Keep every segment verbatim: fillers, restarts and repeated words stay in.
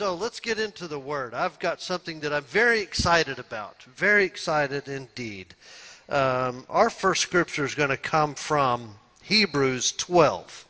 So let's get into the Word. I've got something that I'm very excited about. Very excited indeed. Um, our first scripture is going to come from Hebrews twelve.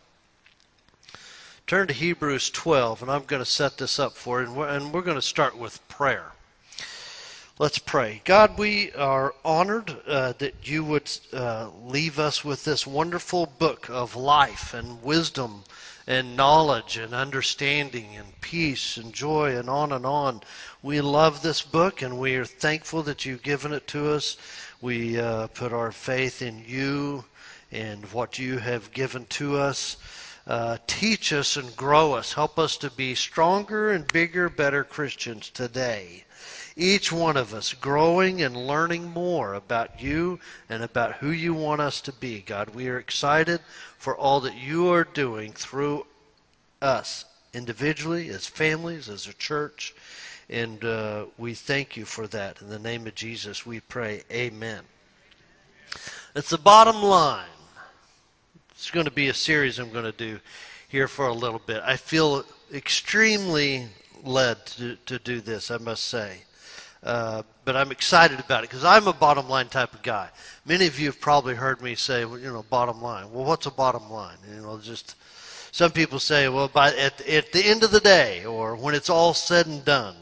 Turn to Hebrews twelve, and I'm going to set this up for you, and we're, and we're going to start with prayer. Let's pray. God, we are honored uh, that you would uh, leave us with this wonderful book of life and wisdom and knowledge and understanding and peace and joy and on and on. We love this book, and we are thankful that you've given it to us. We uh, put our faith in you and what you have given to us. Uh, teach us and grow us. Help us to be stronger and bigger, better Christians today. Each one of us growing and learning more about you and about who you want us to be. God, we are excited for all that you are doing through us, individually, as families, as a church, and uh, we thank you for that. In the name of Jesus, we pray, amen. It's the bottom line. It's going to be a series I'm going to do here for a little bit. I feel extremely led to, to do this, I must say. Uh, but I'm excited about it because I'm a bottom line type of guy. Many of you have probably heard me say, well, you know, bottom line. Well, what's a bottom line? You know, just some people say, well, by at, at the end of the day, or when it's all said and done,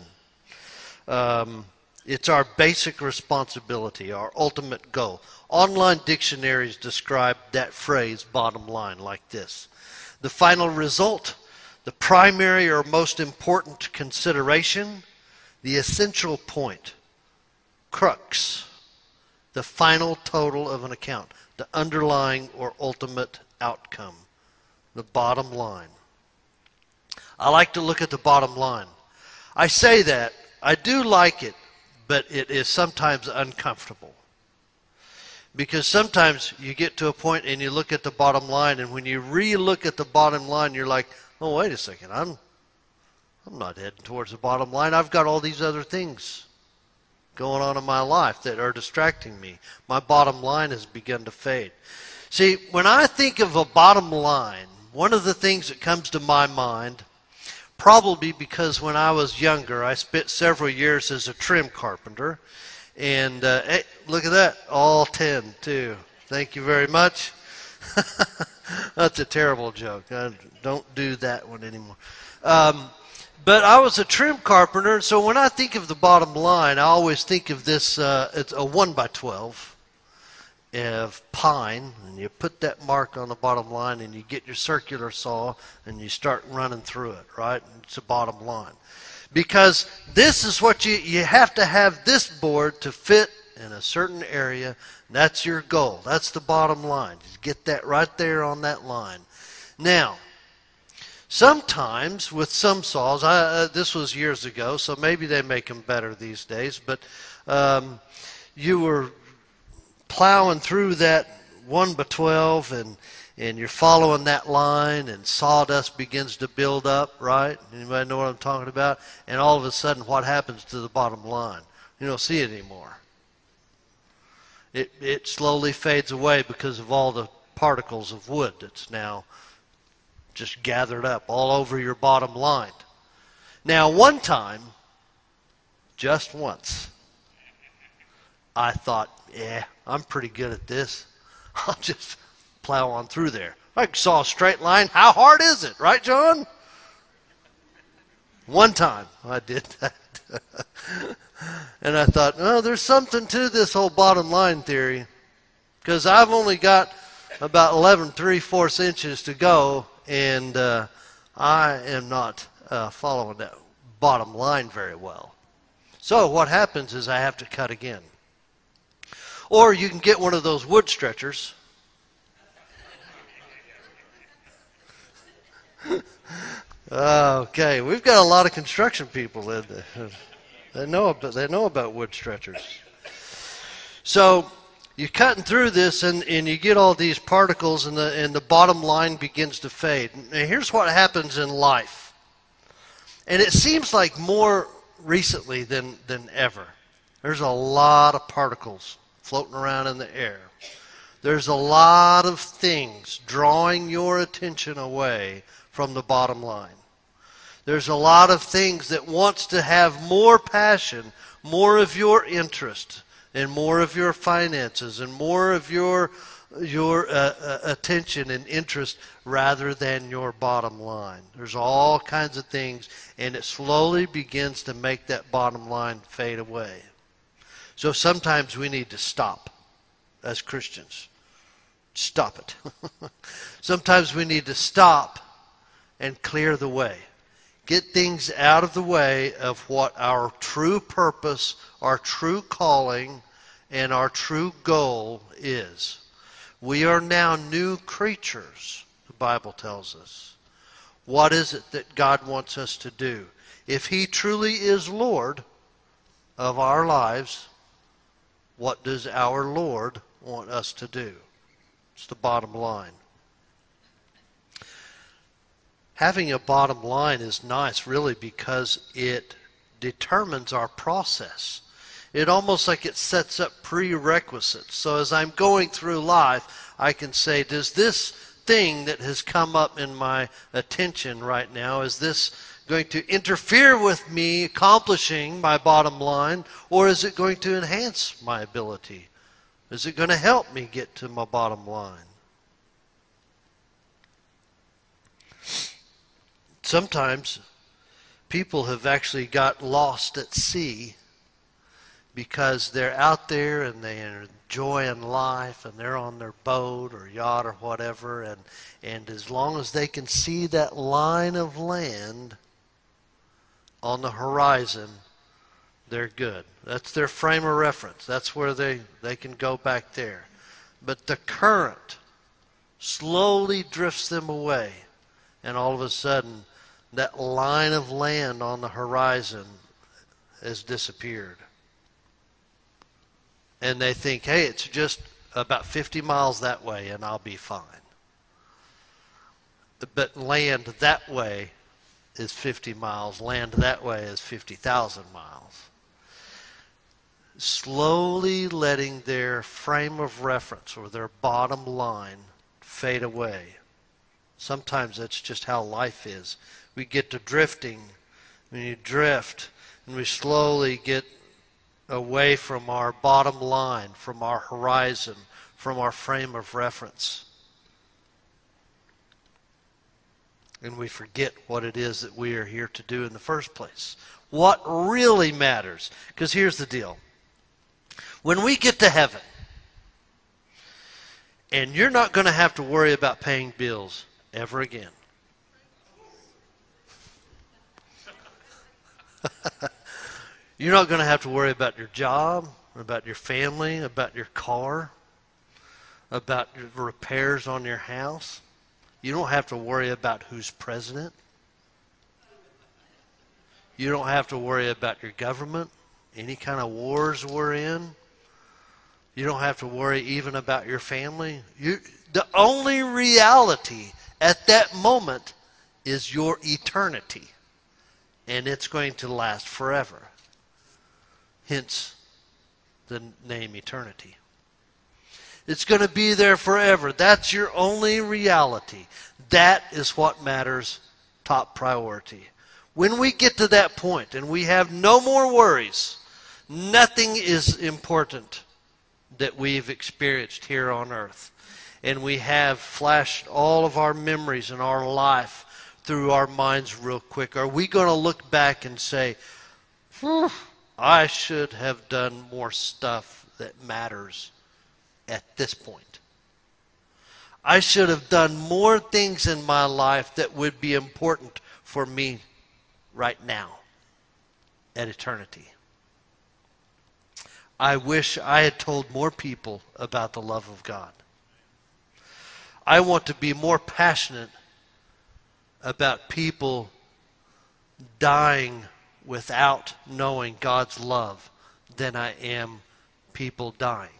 um, it's our basic responsibility, our ultimate goal. Online dictionaries describe that phrase, bottom line, like this: the final result, the primary or most important consideration, the essential point, crux, the final total of an account, the underlying or ultimate outcome, the bottom line. I like to look at the bottom line. I say that, I do like it, but it is sometimes uncomfortable. Because sometimes you get to a point and you look at the bottom line, and when you re-look at the bottom line, you're like, oh, wait a second, I'm I'm not heading towards the bottom line. I've got all these other things going on in my life that are distracting me. My bottom line has begun to fade. See, when I think of a bottom line, one of the things that comes to my mind, probably because when I was younger, I spent several years as a trim carpenter. And uh, hey, look at that, all ten, too. Thank you very much. That's a terrible joke. I don't do that one anymore. Um, But I was a trim carpenter, and so when I think of the bottom line, I always think of this, uh, it's a one by twelve of pine, and you put that mark on the bottom line, and you get your circular saw, and you start running through it, right? It's a bottom line. Because this is what you, you have to have this board to fit in a certain area. That's your goal. That's the bottom line. Just get that right there on that line. Now, sometimes with some saws, I, uh, this was years ago, so maybe they make them better these days, but um, you were plowing through that one by twelve, and, and you're following that line, and sawdust begins to build up, right? Anybody know what I'm talking about? And all of a sudden, what happens to the bottom line? You don't see it anymore. It, it slowly fades away because of all the particles of wood that's now just gathered up all over your bottom line. Now, one time, just once, I thought, yeah, I'm pretty good at this. I'll just plow on through there. I saw a straight line. How hard is it? Right, John? One time I did that. And I thought, oh, there's something to this whole bottom line theory, because I've only got about eleven three-fourths inches to go, and uh, I am not uh, following that bottom line very well. So what happens is I have to cut again. Or you can get one of those wood stretchers. Okay, we've got a lot of construction people that they know about, they know about wood stretchers. So you're cutting through this, and, and you get all these particles, and the and the bottom line begins to fade. Now, here's what happens in life, and it seems like more recently than than ever. There's a lot of particles floating around in the air. There's a lot of things drawing your attention away from the bottom line. There's a lot of things that wants to have more passion, more of your interest, and more of your finances, and more of your your uh, uh, attention and interest rather than your bottom line. There's all kinds of things, and it slowly begins to make that bottom line fade away. So sometimes we need to stop as Christians. Stop it. Sometimes we need to stop and clear the way. Get things out of the way of what our true purpose, our true calling, and our true goal is. We are now new creatures, the Bible tells us. What is it that God wants us to do? If He truly is Lord of our lives, what does our Lord want us to do? It's the bottom line. Having a bottom line is nice, really, because it determines our process. It almost like it sets up prerequisites. So as I'm going through life, I can say, does this thing that has come up in my attention right now, is this going to interfere with me accomplishing my bottom line, or is it going to enhance my ability? Is it going to help me get to my bottom line? Sometimes people have actually got lost at sea because they're out there and they're enjoying life and they're on their boat or yacht or whatever, and, and as long as they can see that line of land on the horizon, they're good. That's their frame of reference. That's where they, they can go back there. But the current slowly drifts them away, and all of a sudden that line of land on the horizon has disappeared. And they think, hey, it's just about fifty miles that way and I'll be fine. But land that way is fifty miles. Land that way is fifty thousand miles. Slowly letting their frame of reference or their bottom line fade away. Sometimes that's just how life is. We get to drifting. When you drift, and we slowly get away from our bottom line, from our horizon, from our frame of reference. And we forget what it is that we are here to do in the first place. What really matters. Because here's the deal. When we get to heaven, and you're not going to have to worry about paying bills ever again. You're not going to have to worry about your job, about your family, about your car, about your repairs on your house. You don't have to worry about who's president. You don't have to worry about your government, any kind of wars we're in. You don't have to worry even about your family. You, the only reality at that moment is your eternity, and it's going to last forever. Hence the name eternity. It's going to be there forever. That's your only reality. That is what matters, top priority. When we get to that point and we have no more worries, nothing is important that we've experienced here on earth. And we have flashed all of our memories in our life through our minds real quick. Are we going to look back and say, whew, I should have done more stuff that matters at this point. I should have done more things in my life that would be important for me right now at eternity. I wish I had told more people about the love of God. I want to be more passionate about people dying without knowing God's love than I am people dying.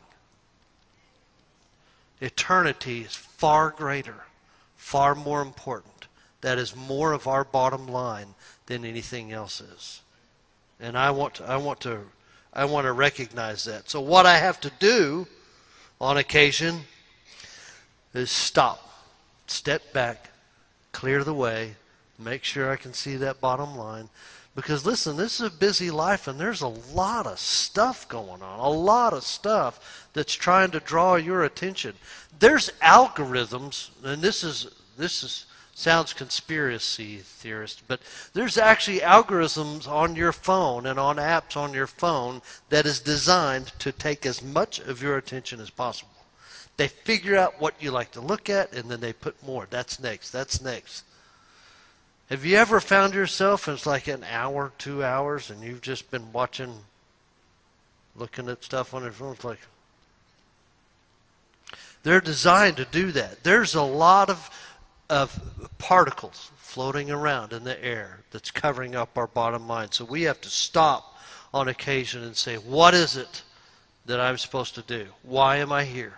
Eternity is far greater, far more important. That is more of our bottom line than anything else is. And I want to, I want to I want to recognize that. So what I have to do on occasion is stop, step back, clear the way, Make sure I can see that bottom line. Because listen, this is a busy life and there's a lot of stuff going on. A lot of stuff that's trying to draw your attention. There's algorithms, and this is this is sounds conspiracy theorist, but there's actually algorithms on your phone and on apps on your phone that is designed to take as much of your attention as possible. They figure out what you like to look at and then they put more. That's next. That's next. Have you ever found yourself, it's like an hour, two hours, and you've just been watching, looking at stuff on your phone? It's like, they're designed to do that. There's a lot of, of particles floating around in the air that's covering up our bottom line. So we have to stop on occasion and say, what is it that I'm supposed to do? Why am I here?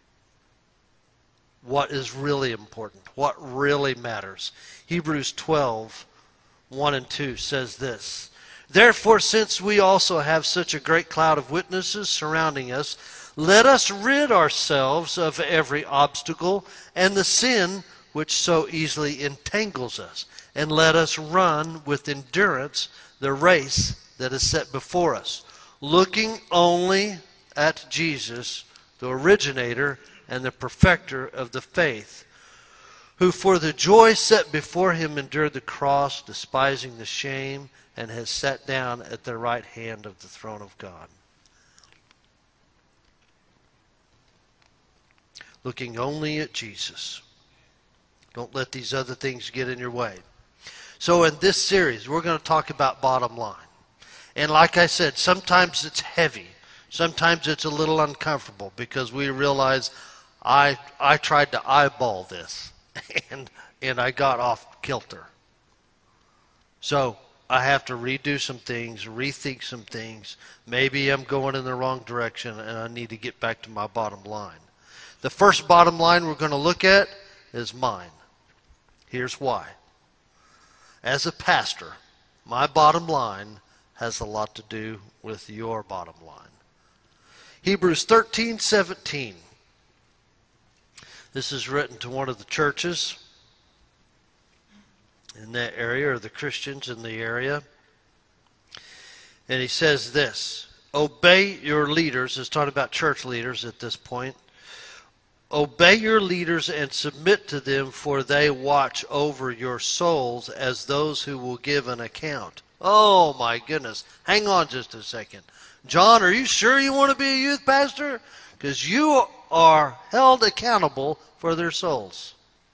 What is really important? What really matters? Hebrews twelve, one and two says this. Therefore, since we also have such a great cloud of witnesses surrounding us, let us rid ourselves of every obstacle and the sin which so easily entangles us, and let us run with endurance the race that is set before us, looking only at Jesus, the originator and the perfecter of the faith, who for the joy set before him endured the cross, despising the shame, and has sat down at the right hand of the throne of God. Looking only at Jesus. Don't let these other things get in your way. So in this series, we're going to talk about bottom line. And like I said, sometimes it's heavy. Sometimes it's a little uncomfortable because we realize I I tried to eyeball this and and I got off kilter. So I have to redo some things, rethink some things. Maybe I'm going in the wrong direction and I need to get back to my bottom line. The first bottom line we're going to look at is mine. Here's why. As a pastor, my bottom line has a lot to do with your bottom line. Hebrews thirteen seventeen. This is written to one of the churches in that area, or the Christians in the area. And he says this, obey your leaders. It's talking about church leaders at this point. Obey your leaders and submit to them, for they watch over your souls as those who will give an account. Oh my goodness. Hang on just a second. John, are you sure you want to be a youth pastor? Because you are held accountable for their souls.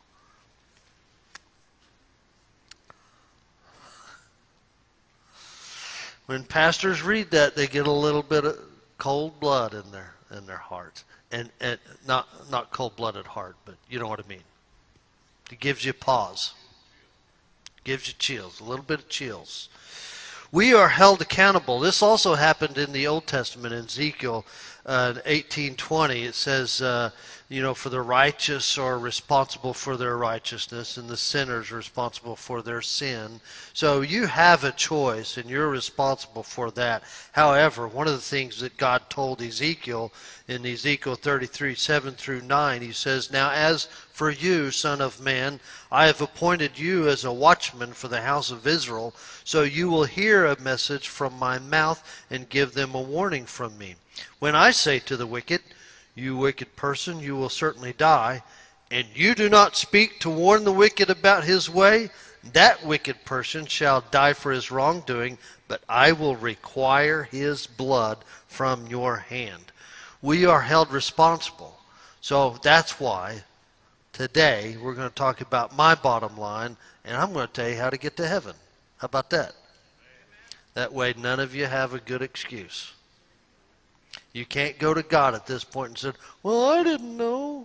When pastors read that, they get a little bit of cold blood in their in their heart. And, and not not cold-blooded heart, but you know what I mean. It gives you pause. Gives you chills, a little bit of chills. We are held accountable. This also happened in the Old Testament in Ezekiel uh, eighteen twenty. It says, uh, you know, for the righteous are responsible for their righteousness, and the sinners are responsible for their sin. So you have a choice, and you're responsible for that. However, one of the things that God told Ezekiel in Ezekiel thirty-three, seven through nine, he says, now as for you, son of man, I have appointed you as a watchman for the house of Israel, so you will hear a message from my mouth and give them a warning from me. When I say to the wicked, you wicked person, you will certainly die, and you do not speak to warn the wicked about his way, that wicked person shall die for his wrongdoing, but I will require his blood from your hand. We are held responsible. So that's why today we're going to talk about my bottom line, and I'm going to tell you how to get to heaven. How about that? That way none of you have a good excuse. You can't go to God at this point and say, well, I didn't know.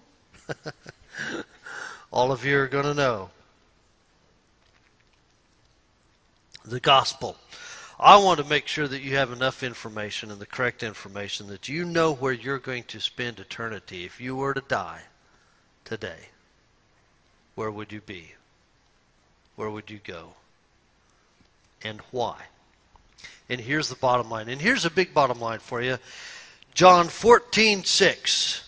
All of you are going to know. The gospel. I want to make sure that you have enough information and the correct information that you know where you're going to spend eternity. If you were to die today, where would you be? Where would you go? And why? And here's the bottom line. And here's a big bottom line for you. John fourteen six.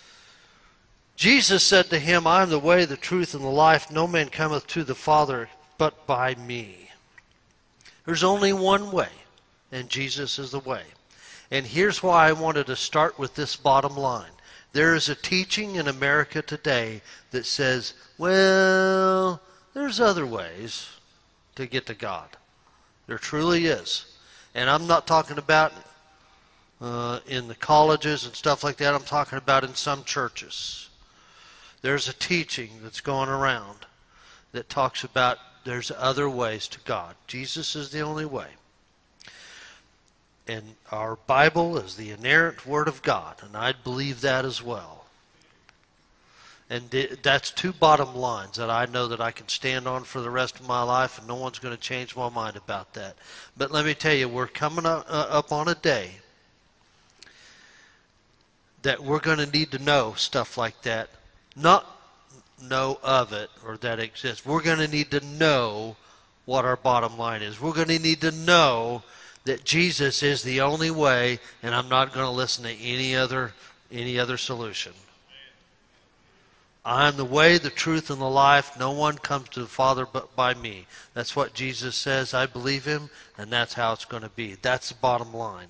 Jesus said to him, I am the way, the truth, and the life. No man cometh to the Father but by me. There's only one way, and Jesus is the way. And here's why I wanted to start with this bottom line. There is a teaching in America today that says, well, there's other ways to get to God. There truly is. And I'm not talking about uh, in the colleges and stuff like that. I'm talking about in some churches. There's a teaching that's going around that talks about there's other ways to God. Jesus is the only way. And our Bible is the inerrant Word of God, and I believe that as well. And that's two bottom lines that I know that I can stand on for the rest of my life, and no one's going to change my mind about that. But let me tell you, we're coming up, uh, up on a day that we're going to need to know stuff like that. Not know of it or that it exists. We're going to need to know what our bottom line is. We're going to need to know that Jesus is the only way, and I'm not going to listen to any other any other solution. I'm the way, the truth, and the life. No one comes to the Father but by me. That's what Jesus says. I believe him, and that's how it's going to be. That's the bottom line.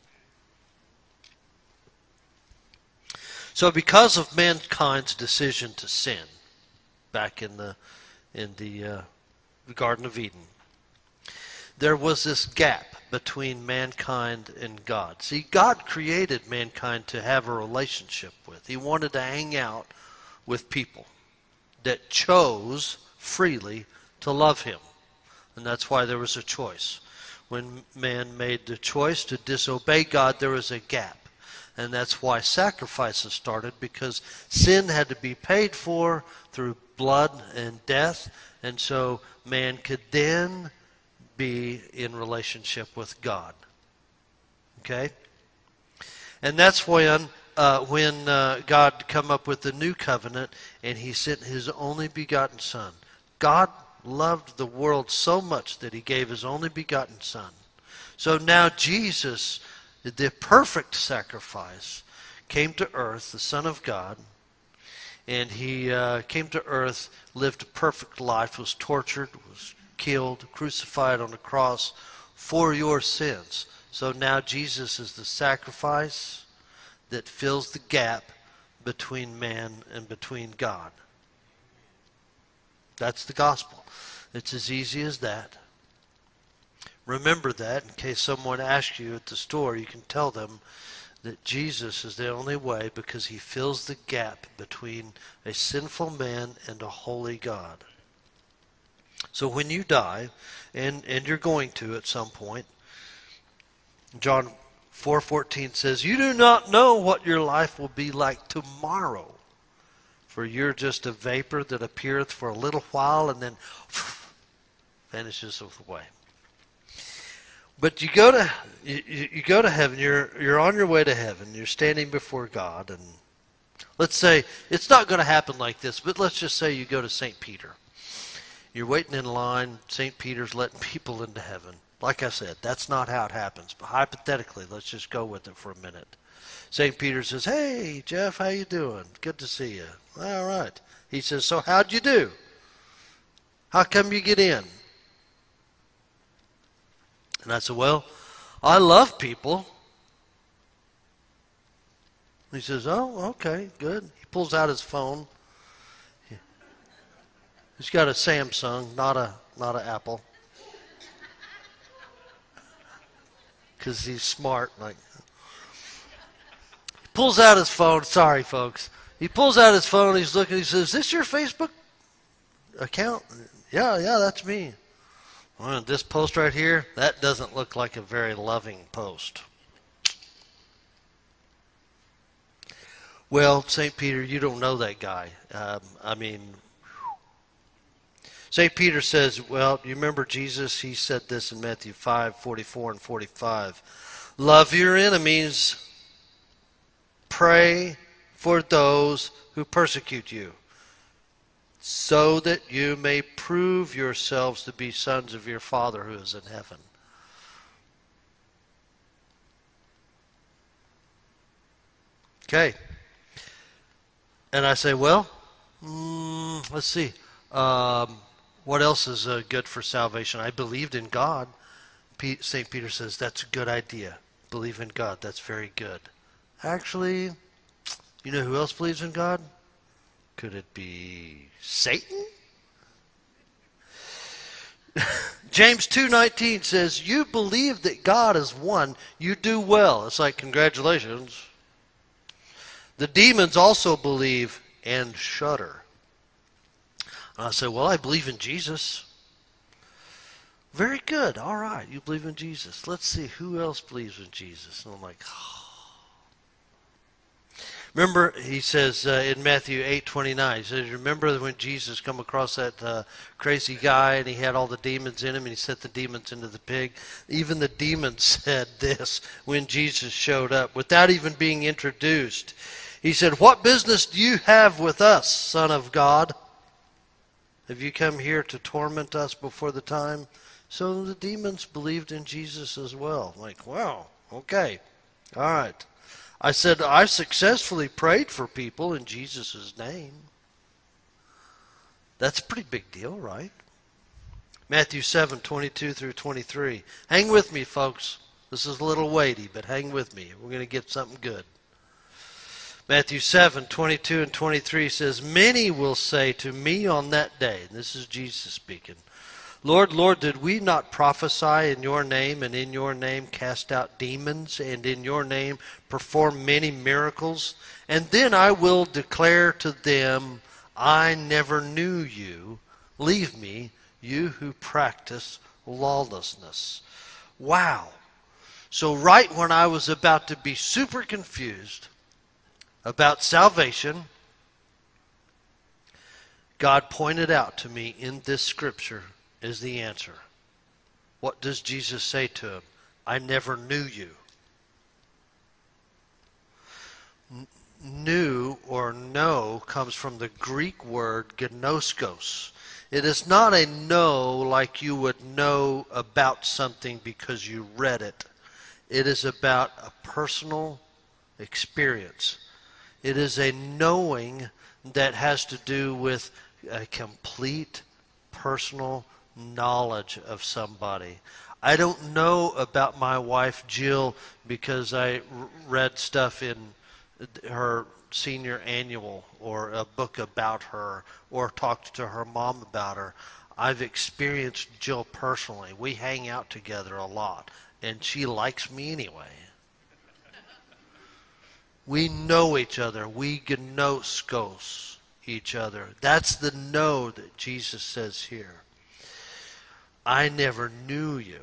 So because of mankind's decision to sin back in the in the uh, Garden of Eden, there was this gap between mankind and God. See, God created mankind to have a relationship with. He wanted to hang out with people that chose freely to love him. And that's why there was a choice. When man made the choice to disobey God, there was a gap. And that's why sacrifices started, because sin had to be paid for through blood and death. And so man could then be in relationship with God. Okay? And that's when uh, when uh, God come up with the new covenant, and he sent his only begotten Son. God loved the world so much that he gave his only begotten Son. So now Jesus, the perfect sacrifice, came to earth, the Son of God, and he uh, came to earth, lived a perfect life, was tortured, was killed, crucified on the cross for your sins. So now Jesus is the sacrifice that fills the gap between man and between God. That's the gospel. It's as easy as that. Remember that in case someone asks you at the store, you can tell them that Jesus is the only way, because he fills the gap between a sinful man and a holy God. So when you die, and, and you're going to at some point, John four fourteen says, you do not know what your life will be like tomorrow, for you're just a vapor that appeareth for a little while and then vanishes away. But you go to you, you go to heaven. You're you're on your way to heaven. You're standing before God, and let's say it's not going to happen like this. But let's just say you go to Saint Peter. You're waiting in line. Saint Peter's letting people into heaven. Like I said, that's not how it happens. But hypothetically, let's just go with it for a minute. Saint Peter says, "Hey, Jeff, how you doing? Good to see you." All right. He says, "So how'd you do? How come you get in?" And I said, "Well, I love people." He says, "Oh, okay, good." He pulls out his phone. He's got a Samsung, not a not an Apple, because he's smart. Like, he pulls out his phone. Sorry, folks. He pulls out his phone. He's looking. He says, "Is this your Facebook account?" "Yeah, yeah, that's me." "Well, this post right here, that doesn't look like a very loving post." "Well, Saint Peter, you don't know that guy. Um, I mean, Saint Peter says, well, you remember Jesus? He said this in Matthew five forty-four and forty-five. Love your enemies. Pray for those who persecute you, so that you may prove yourselves to be sons of your Father who is in heaven. Okay. And I say, well, mm, let's see. Um, What else is uh, good for salvation? I believed in God. Saint Peter says that's a good idea. Believe in God. That's very good. Actually, you know who else believes in God? Could it be Satan? James two nineteen says, you believe that God is one, you do well. It's like, congratulations. The demons also believe and shudder. And I say, well, I believe in Jesus. Very good. All right, you believe in Jesus. Let's see who else believes in Jesus. And I'm like, oh. Remember, he says uh, in Matthew eight twenty-nine, he says, remember when Jesus come across that uh, crazy guy and he had all the demons in him and he sent the demons into the pig? Even the demons said this when Jesus showed up without even being introduced. He said, what business do you have with us, Son of God? Have you come here to torment us before the time? So the demons believed in Jesus as well. Like, wow, okay, all right. I said, I successfully prayed for people in Jesus' name. That's a pretty big deal, right? Matthew seven twenty-two through twenty-three. Hang with me, folks. This is a little weighty, but hang with me. We're going to get something good. Matthew seven twenty-two and twenty-three says, many will say to me on that day, and this is Jesus speaking, Lord, Lord, did we not prophesy in your name, and in your name cast out demons, and in your name perform many miracles? And then I will declare to them, I never knew you. Leave me, you who practice lawlessness. Wow. So right when I was about to be super confused about salvation, God pointed out to me in this scripture is the answer. What does Jesus say to him? I never knew you. N- knew or know comes from the Greek word gnoskos. It is not a know like you would know about something because you read it. It is about a personal experience. It is a knowing that has to do with a complete personal knowledge of somebody. I don't know about my wife Jill because I read stuff in her senior annual or a book about her or talked to her mom about her. I've experienced Jill personally. We hang out together a lot, and she likes me anyway. We know each other. We gnoskos each other. That's the know that Jesus says here. I never knew you.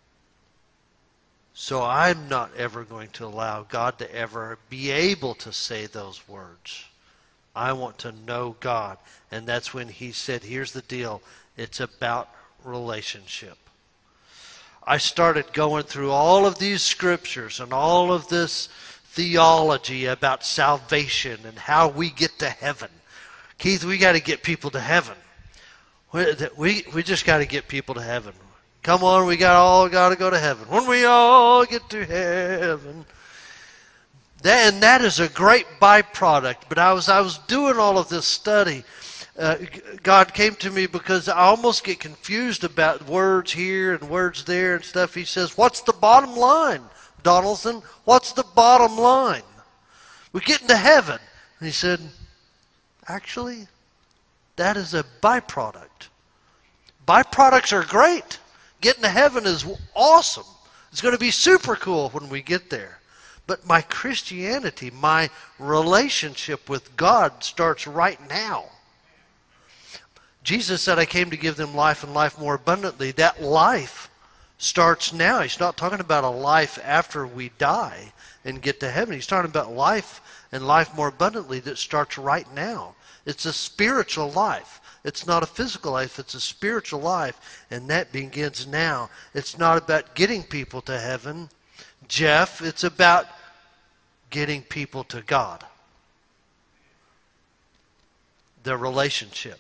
So I'm not ever going to allow God to ever be able to say those words. I want to know God. And that's when he said, here's the deal. It's about relationship. I started going through all of these scriptures and all of this theology about salvation and how we get to heaven. Keith, we got to get people to heaven. We, we, we just got to get people to heaven. Come on, we got all got to go to heaven. When we all get to heaven. That, and that is a great byproduct. But I was I was doing all of this study. Uh, God came to me because I almost get confused about words here and words there and stuff. He says, what's the bottom line, Donaldson? What's the bottom line? We get into heaven. And he said, actually, that is a byproduct. Byproducts are great. Getting to heaven is awesome. It's going to be super cool when we get there. But my Christianity, my relationship with God starts right now. Jesus said, I came to give them life and life more abundantly. That life starts now. He's not talking about a life after we die and get to heaven. He's talking about life and life more abundantly that starts right now. It's a spiritual life. It's not a physical life. It's a spiritual life, and that begins now. It's not about getting people to heaven, Jeff. It's about getting people to God. Their relationship.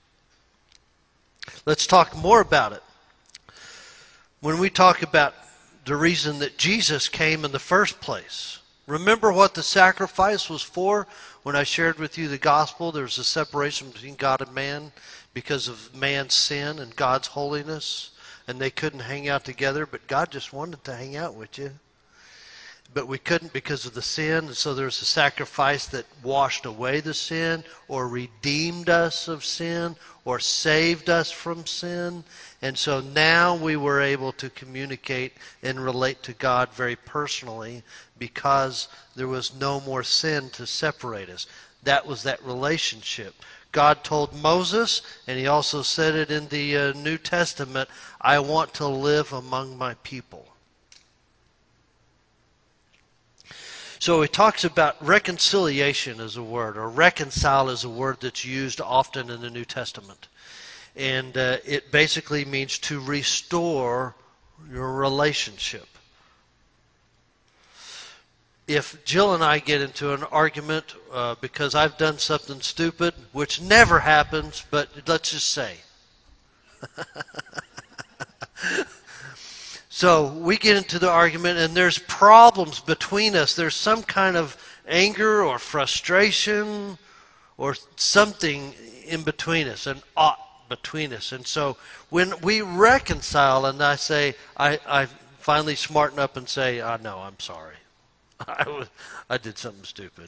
Let's talk more about it. When we talk about the reason that Jesus came in the first place, Remember what the sacrifice was for? When I shared with you the gospel, there was a separation between God and man because of man's sin and God's holiness, and they couldn't hang out together, but God just wanted to hang out with you. But we couldn't because of the sin, and so there's a sacrifice that washed away the sin or redeemed us of sin or saved us from sin. And so now we were able to communicate and relate to God very personally because there was no more sin to separate us. That was that relationship. God told Moses, and he also said it in the uh, New Testament, I want to live among my people. So he talks about reconciliation as a word, or reconcile is a word that's used often in the New Testament. And uh, it basically means to restore your relationship. If Jill and I get into an argument uh, because I've done something stupid, which never happens, but let's just say. So we get into the argument and there's problems between us. There's some kind of anger or frustration or something in between us, an ought between us. And so when we reconcile and I say, I, I finally smarten up and say, I know, I'm sorry. I, was, I did something stupid.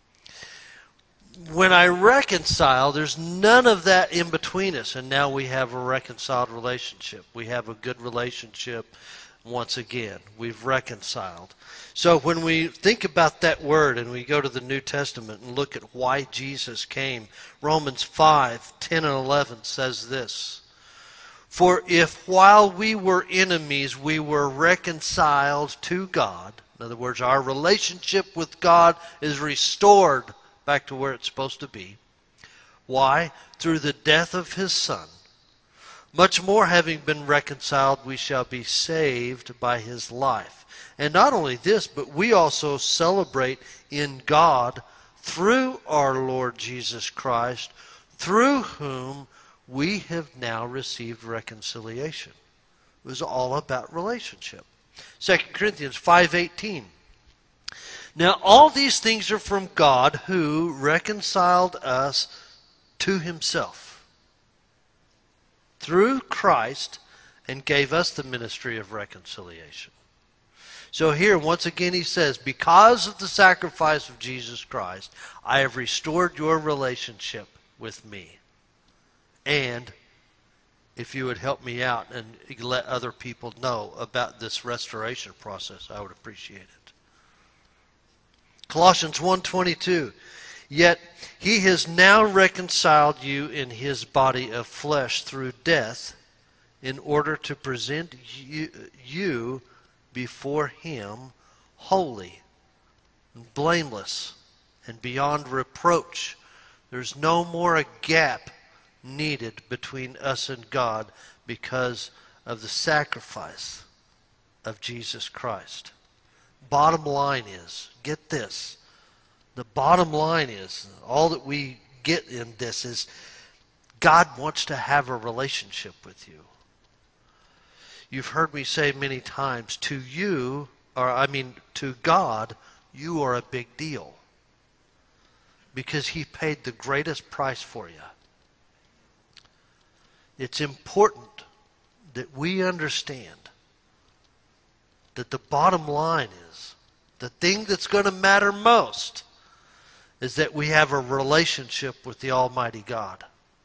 When I reconcile, there's none of that in between us, and now we have a reconciled relationship. We have a good relationship once again. We've reconciled. So when we think about that word and we go to the New Testament and look at why Jesus came, Romans five, ten and eleven says this, for if while we were enemies we were reconciled to God, in other words, our relationship with God is restored back to where it's supposed to be. Why? Through the death of his Son. Much more, having been reconciled, we shall be saved by his life. And not only this, but we also celebrate in God through our Lord Jesus Christ, through whom we have now received reconciliation. It was all about relationship. Second Corinthians five eighteen. Now all these things are from God who reconciled us to himself through Christ and gave us the ministry of reconciliation. So here once again he says, because of the sacrifice of Jesus Christ, I have restored your relationship with me. And if you would help me out and let other people know about this restoration process, I would appreciate it. Colossians one twenty-two, yet he has now reconciled you in his body of flesh through death in order to present you, you before him holy, and blameless, and beyond reproach. There's no more a gap needed between us and God because of the sacrifice of Jesus Christ. Bottom line is, get this, the bottom line is, all that we get in this is, God wants to have a relationship with you. You've heard me say many times, to you, or I mean to God, you are a big deal. Because he paid the greatest price for you. It's important that we understand that the bottom line is, the thing that's going to matter most is that we have a relationship with the Almighty God.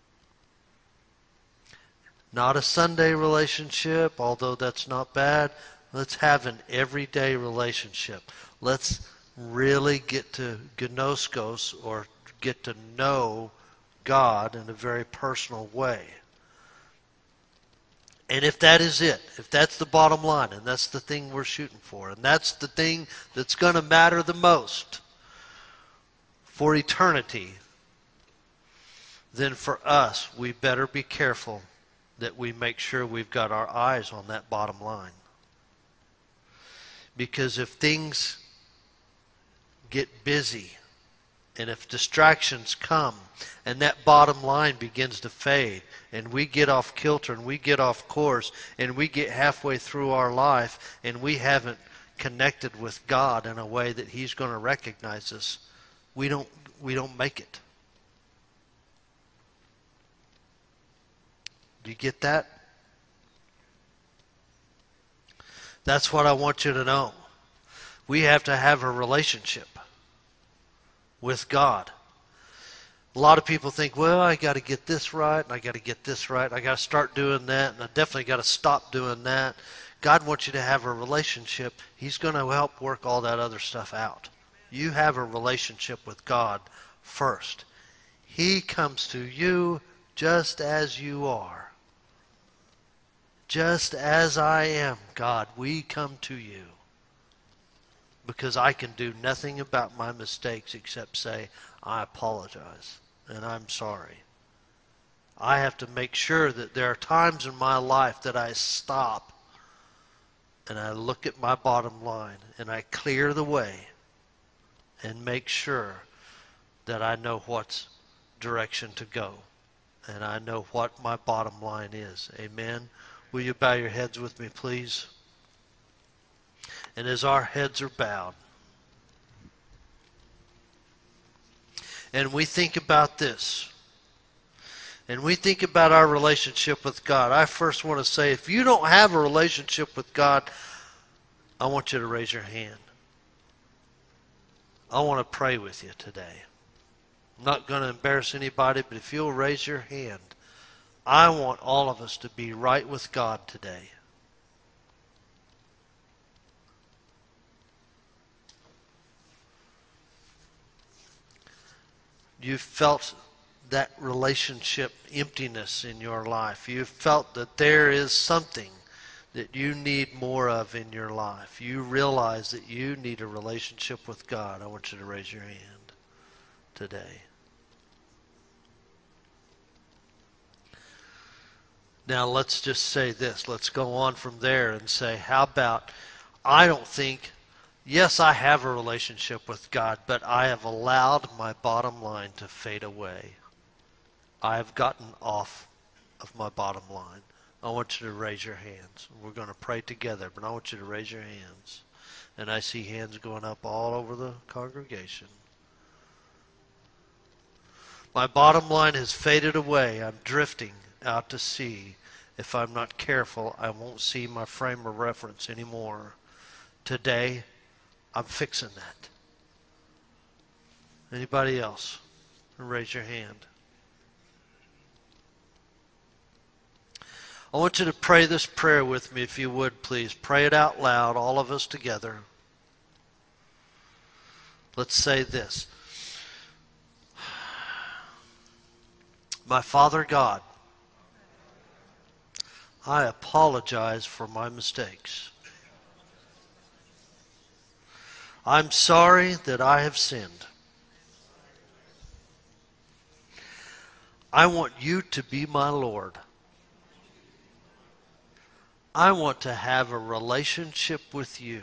Not a Sunday relationship, although that's not bad. Let's have an everyday relationship. Let's really get to gnoskos, or get to know God in a very personal way. And if that is it, if that's the bottom line, and that's the thing we're shooting for, and that's the thing that's going to matter the most for eternity, then for us, we better be careful that we make sure we've got our eyes on that bottom line. Because if things get busy, and if distractions come, and that bottom line begins to fade, and we get off kilter, and we get off course, and we get halfway through our life, and we haven't connected with God in a way that He's going to recognize us, we don't we don't make it. Do you get that? That's what I want you to know. We have to have a relationship with God. A lot of people think, well, I got to get this right, and I got to get this right. I got to start doing that, and I definitely got to stop doing that. God wants you to have a relationship. He's going to help work all that other stuff out. You have a relationship with God first. He comes to you just as you are. Just as I am, God, we come to you. Because I can do nothing about my mistakes except say, I apologize and I'm sorry. I have to make sure that there are times in my life that I stop and I look at my bottom line and I clear the way and make sure that I know what's direction to go and I know what my bottom line is. Amen. Will you bow your heads with me, please? And as our heads are bowed, and we think about this, and we think about our relationship with God, I first want to say, if you don't have a relationship with God, I want you to raise your hand. I want to pray with you today. I'm not going to embarrass anybody, but if you'll raise your hand, I want all of us to be right with God today. You've felt that relationship emptiness in your life. You've felt that there is something that you need more of in your life. You realize that you need a relationship with God. I want you to raise your hand today. Now let's just say this. Let's go on from there and say, how about, I don't think, yes, I have a relationship with God, but I have allowed my bottom line to fade away. I have gotten off of my bottom line. I want you to raise your hands. We're going to pray together, but I want you to raise your hands. And I see hands going up all over the congregation. My bottom line has faded away. I'm drifting out to sea. If I'm not careful, I won't see my frame of reference anymore. Today, I'm fixing that. Anybody else? Raise your hand. I want you to pray this prayer with me, if you would, please. Pray it out loud, all of us together. Let's say this. My Father God, I apologize for my mistakes. I'm sorry that I have sinned. I want you to be my Lord. I want to have a relationship with you.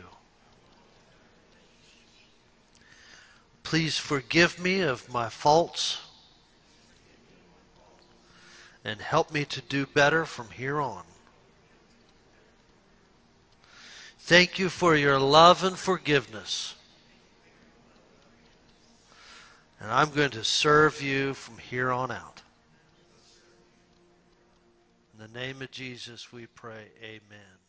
Please forgive me of my faults and help me to do better from here on. Thank you for your love and forgiveness. And I'm going to serve you from here on out. In the name of Jesus we pray, amen.